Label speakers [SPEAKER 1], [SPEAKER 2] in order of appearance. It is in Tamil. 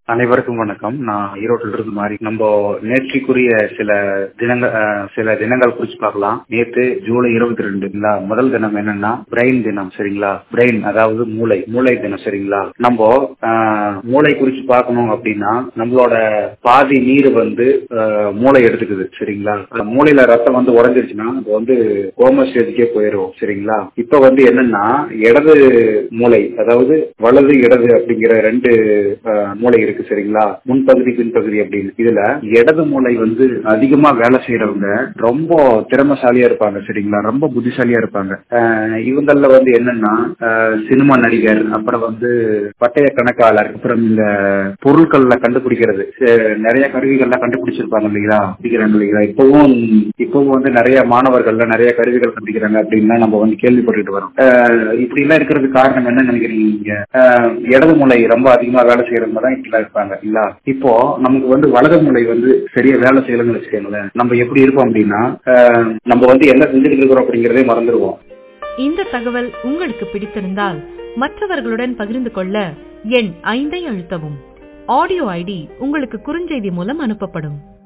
[SPEAKER 1] அனைவருக்கும் வணக்கம். நான் ஈரோட்டில் இருந்து மாறி நம்ம நேற்றுக்குரிய சில தினங்கள் குறிச்சு பார்க்கலாம். நேற்று ஜூலை 22 முதல் தினம் என்னன்னா பிரெயின் தினம். சரிங்களா? பிரெயின் அதாவது மூளை தினம். சரிங்களா? நம்ம மூளை குறிச்சு பார்க்கணும் அப்படின்னா நம்மளோட பாதி நீர் மூளை எடுத்துக்குது. சரிங்களா? மூளையில ரத்தம் உடைஞ்சிருச்சுன்னா அது கோமா ஸ்டேஜுக்கே போயிடும். சரிங்களா? இப்ப என்னன்னா இடது மூளை அதாவது வலது இடது அப்படிங்கிற ரெண்டு மூளை இருக்கு. சரிங்களா? முன்பகுதி பின்பகுதி அப்படின்னு. இதுல இடது மூளை அதிகமா வேலை செய்யறவங்க ரொம்ப திறமைசாலியா இருப்பாங்க. சரிங்களா? ரொம்ப புத்திசாலியா இருப்பாங்க. இவங்கள என்னன்னா சினிமா நடிகர், அப்புறம் பட்டய கணக்காளர், அப்புறம் இந்த பொருட்கள்ல கண்டுபிடிக்கிறது நிறைய கருவிகள்லாம் கண்டுபிடிச்சிருப்பாங்க இல்லைங்களா? பிடிக்கிறாங்க இல்லைங்களா? இப்பவும் நிறைய மாணவர்கள்ல நிறைய கருவிகள் கண்டுபிடிக்கிறாங்க அப்படின்னு நம்ம கேள்விப்பட்டு வரோம். இப்படி எல்லாம் இருக்கிறதுக்கு காரணம் என்ன நினைக்கிறீங்க? இடது மூளை ரொம்ப அதிகமா வேலை செய்யறவங்க தான் இப்படி இருப்பாங்க இல்ல. இப்போ நமக்கு வலது மூளை சரியா வேலை செய்யலன்னு வச்சுக்கோங்களேன், நம்ம எப்படி இருப்போம் அப்படின்னா நம்ம என்ன செஞ்சுட்டு இருக்கிறோம் அப்படிங்கறதே மறந்துடுவோம்.
[SPEAKER 2] இந்த தகவல் உங்களுக்கு பிடித்திருந்தால் மற்றவர்களுடன் பகிர்ந்து கொள்ள எண் 5 அழுத்தவும். ஆடியோ ஐடி உங்களுக்கு குறுஞ்செய்தி மூலம் அனுப்பப்படும்.